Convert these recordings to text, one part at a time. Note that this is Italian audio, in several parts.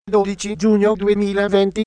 12 giugno 2020.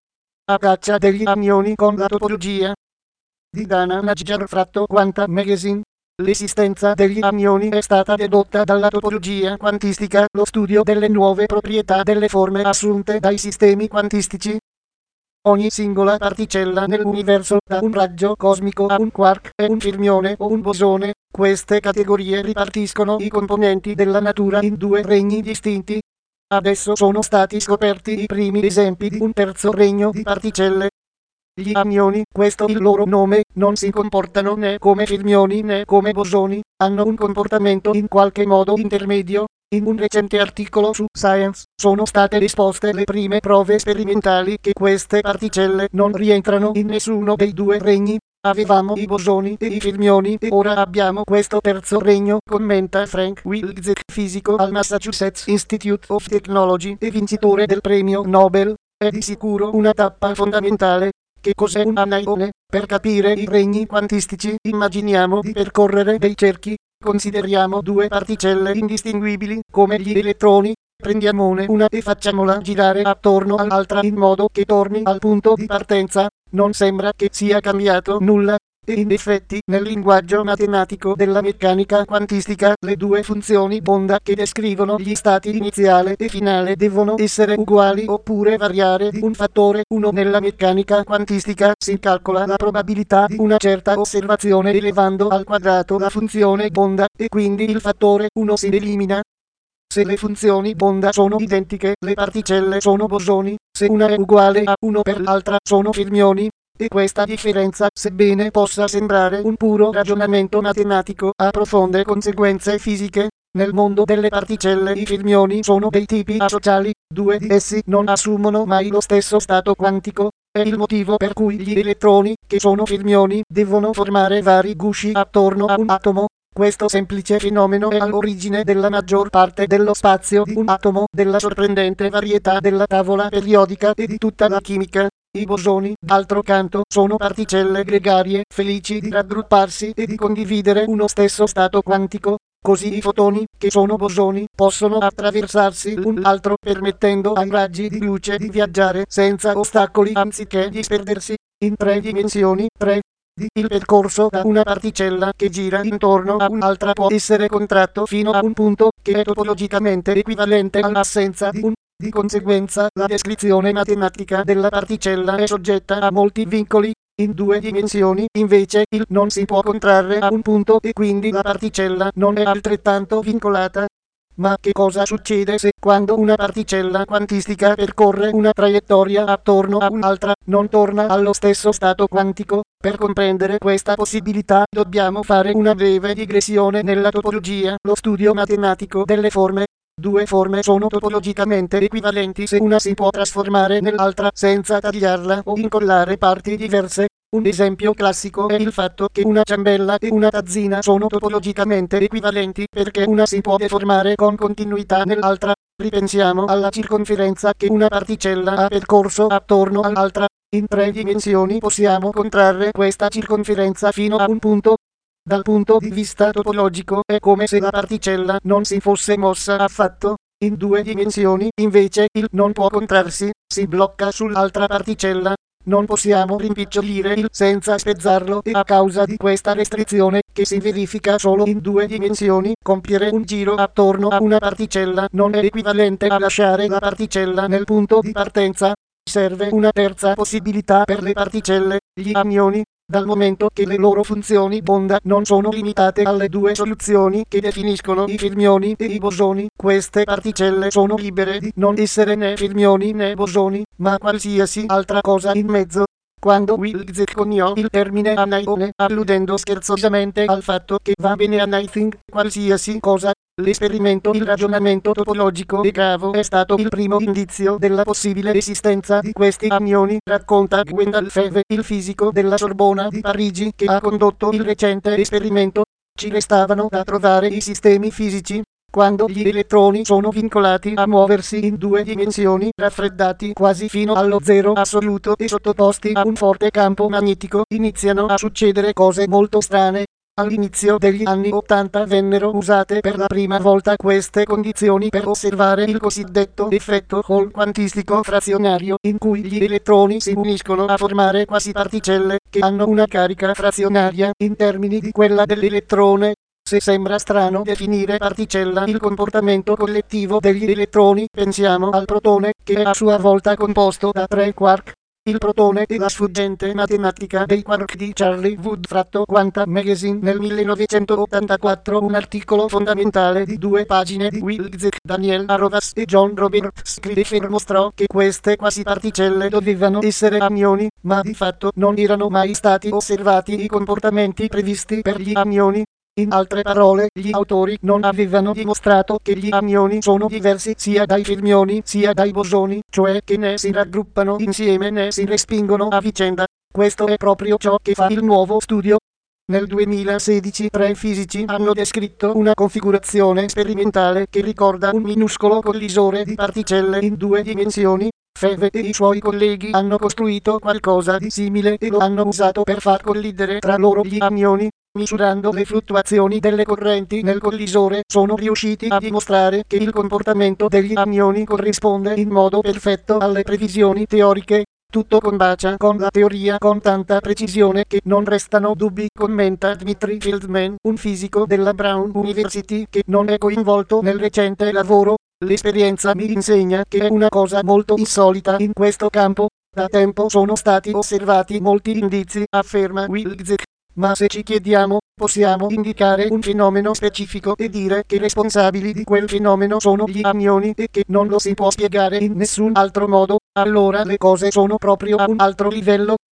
A caccia degli anioni con la topologia di Dana Najjar Fratto Quanta Magazine. L'esistenza degli anioni è stata dedotta dalla topologia quantistica, lo studio delle nuove proprietà delle forme assunte dai sistemi quantistici. Ogni singola particella nell'universo, da un raggio cosmico a un quark è un fermione o un bosone. Queste categorie ripartiscono i componenti della natura in due regni distinti. Adesso sono stati scoperti i primi esempi di un terzo regno di particelle. Gli anioni, questo il loro nome, non si comportano né come fermioni né come bosoni, hanno un comportamento in qualche modo intermedio. In un recente articolo su Science, sono state esposte le prime prove sperimentali che queste particelle non rientrano in nessuno dei due regni. Avevamo i bosoni e i fermioni e ora abbiamo questo terzo regno, commenta Frank Wilczek, fisico al Massachusetts Institute of Technology e vincitore del premio Nobel. È di sicuro una tappa fondamentale. Che cos'è un anione? Per capire i regni quantistici, immaginiamo di percorrere dei cerchi. Consideriamo due particelle indistinguibili, come gli elettroni. Prendiamone una e facciamola girare attorno all'altra in modo che torni al punto di partenza. Non sembra che sia cambiato nulla. E in effetti, nel linguaggio matematico della meccanica quantistica, le due funzioni d'onda che descrivono gli stati iniziale e finale devono essere uguali oppure variare di un fattore 1. Nella meccanica quantistica si calcola la probabilità di una certa osservazione elevando al quadrato la funzione d'onda, e quindi il fattore 1 si elimina. Se le funzioni d'onda sono identiche, le particelle sono bosoni. Se una è uguale a 1 per l'altra, sono fermioni. E questa differenza, sebbene possa sembrare un puro ragionamento matematico, ha profonde conseguenze fisiche. Nel mondo delle particelle i fermioni sono dei tipi asociali, due di essi non assumono mai lo stesso stato quantico. È il motivo per cui gli elettroni, che sono fermioni, devono formare vari gusci attorno a un atomo. Questo semplice fenomeno è all'origine della maggior parte dello spazio di un atomo, della sorprendente varietà della tavola periodica e di tutta la chimica. I bosoni, d'altro canto, sono particelle gregarie, felici di raggrupparsi e di condividere uno stesso stato quantico. Così i fotoni, che sono bosoni, possono attraversarsi l'un l'altro permettendo ai raggi di luce di viaggiare senza ostacoli anziché disperdersi in tre dimensioni. Il percorso da una particella che gira intorno a un'altra può essere contratto fino a un punto che è topologicamente equivalente all'assenza di un. Di conseguenza, la descrizione matematica della particella è soggetta a molti vincoli. In due dimensioni, invece, il non si può contrarre a un punto e quindi la particella non è altrettanto vincolata. Ma che cosa succede se, quando una particella quantistica percorre una traiettoria attorno a un'altra, non torna allo stesso stato quantico? Per comprendere questa possibilità, dobbiamo fare una breve digressione nella topologia, lo studio matematico delle forme. Due forme sono topologicamente equivalenti se una si può trasformare nell'altra senza tagliarla o incollare parti diverse. Un esempio classico è il fatto che una ciambella e una tazzina sono topologicamente equivalenti perché una si può deformare con continuità nell'altra. Ripensiamo alla circonferenza che una particella ha percorso attorno all'altra. In tre dimensioni possiamo contrarre questa circonferenza fino a un punto. Dal punto di vista topologico è come se la particella non si fosse mossa affatto. In due dimensioni, invece, il non può contrarsi, si blocca sull'altra particella. Non possiamo rimpicciolire il senza spezzarlo e a causa di questa restrizione, che si verifica solo in due dimensioni, compiere un giro attorno a una particella non è equivalente a lasciare la particella nel punto di partenza. Serve una terza possibilità per le particelle, gli anioni. Dal momento che le loro funzioni d'onda non sono limitate alle due soluzioni che definiscono i fermioni e i bosoni, queste particelle sono libere di non essere né fermioni né bosoni, ma qualsiasi altra cosa in mezzo. Quando Wilczek coniò il termine anione, alludendo scherzosamente al fatto che va bene anything, qualsiasi cosa, il ragionamento topologico di Cavo è stato il primo indizio della possibile esistenza di questi anioni, racconta Gwendal Feve, il fisico della Sorbona di Parigi che ha condotto il recente esperimento. Ci restavano da trovare i sistemi fisici. Quando gli elettroni sono vincolati a muoversi in due dimensioni, raffreddati quasi fino allo zero assoluto e sottoposti a un forte campo magnetico, iniziano a succedere cose molto strane. All'inizio degli anni 80 vennero usate per la prima volta queste condizioni per osservare il cosiddetto effetto Hall quantistico frazionario, in cui gli elettroni si uniscono a formare quasi particelle che hanno una carica frazionaria in termini di quella dell'elettrone. Se sembra strano definire particella il comportamento collettivo degli elettroni, pensiamo al protone, che è a sua volta composto da 3 quark. Il protone è la sfuggente matematica dei quark di Charlie Wood Quantum Magazine nel 1984, un articolo fondamentale di 2 pagine di Wilczek, Daniel Arovas e John Roberts Scriver mostrò che queste quasi particelle dovevano essere anioni, ma di fatto non erano mai stati osservati i comportamenti previsti per gli anioni. In altre parole, gli autori non avevano dimostrato che gli anioni sono diversi sia dai fermioni sia dai bosoni, cioè che né si raggruppano insieme né si respingono a vicenda. Questo è proprio ciò che fa il nuovo studio. Nel 2016 3 fisici hanno descritto una configurazione sperimentale che ricorda un minuscolo collisore di particelle in 2 dimensioni. Feve e i suoi colleghi hanno costruito qualcosa di simile e lo hanno usato per far collidere tra loro gli anioni. Misurando le fluttuazioni delle correnti nel collisore, sono riusciti a dimostrare che il comportamento degli anioni corrisponde in modo perfetto alle previsioni teoriche. Tutto combacia con la teoria con tanta precisione che non restano dubbi, commenta Dmitry Feldman, un fisico della Brown University che non è coinvolto nel recente lavoro. L'esperienza mi insegna che è una cosa molto insolita in questo campo. Da tempo sono stati osservati molti indizi, afferma Wilczek. Ma se ci chiediamo, possiamo indicare un fenomeno specifico e dire che i responsabili di quel fenomeno sono gli anioni e che non lo si può spiegare in nessun altro modo, allora le cose sono proprio a un altro livello.